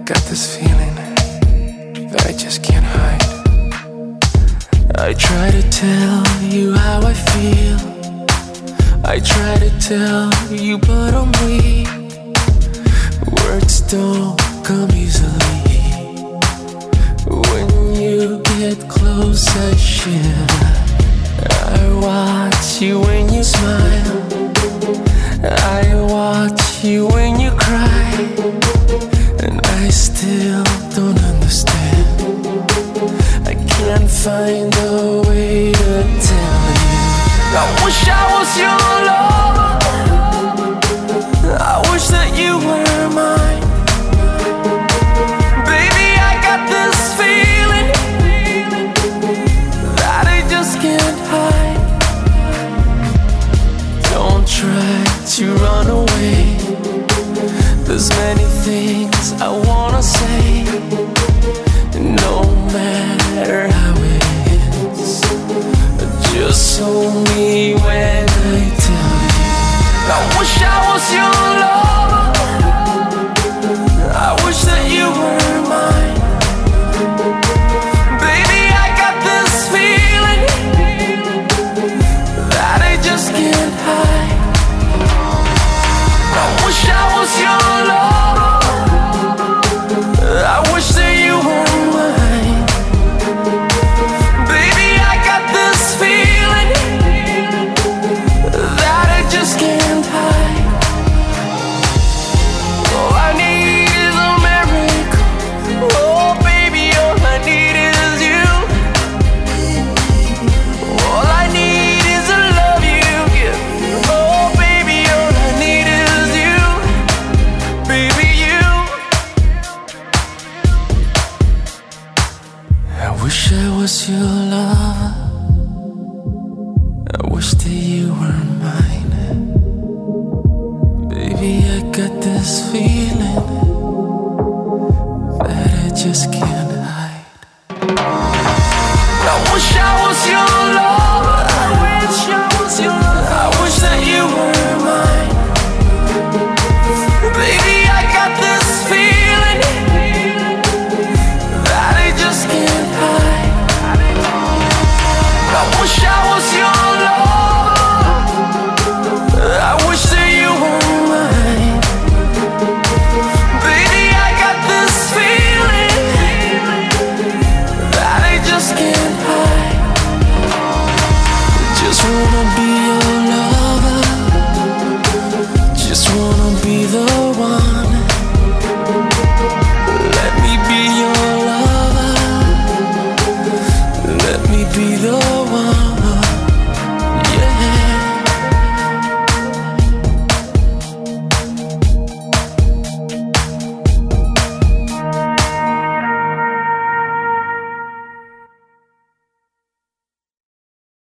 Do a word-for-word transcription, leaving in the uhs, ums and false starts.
got this feeling that I just can't hide. I try to tell you how I feel, I try to tell you but I'm weak. Words don't come easily. When you get close I shiver. I watch you when you smile, I watch you when you cry, and I still don't understand. I can't find a way to tell you. I wish I was your lover, I wish that you were mine. Baby, I got this feeling that I just can't hide. Don't try to run away, there's many things I wanna say. No matter how it ends, just hold me when I tell you. I wish I was your lover, I wish that you were mine. Baby, I got this feeling that I just can't hide. I wish I was your lover, I wish that you were mine. Baby, I got this feeling that I just can't hide. All I need is a miracle. Oh baby, all I need is you. All I need is a love you give. Oh baby, all I need is you. Baby, you. I wish I was your lover, I wish that you were mine. Baby, I got this feeling that I just can't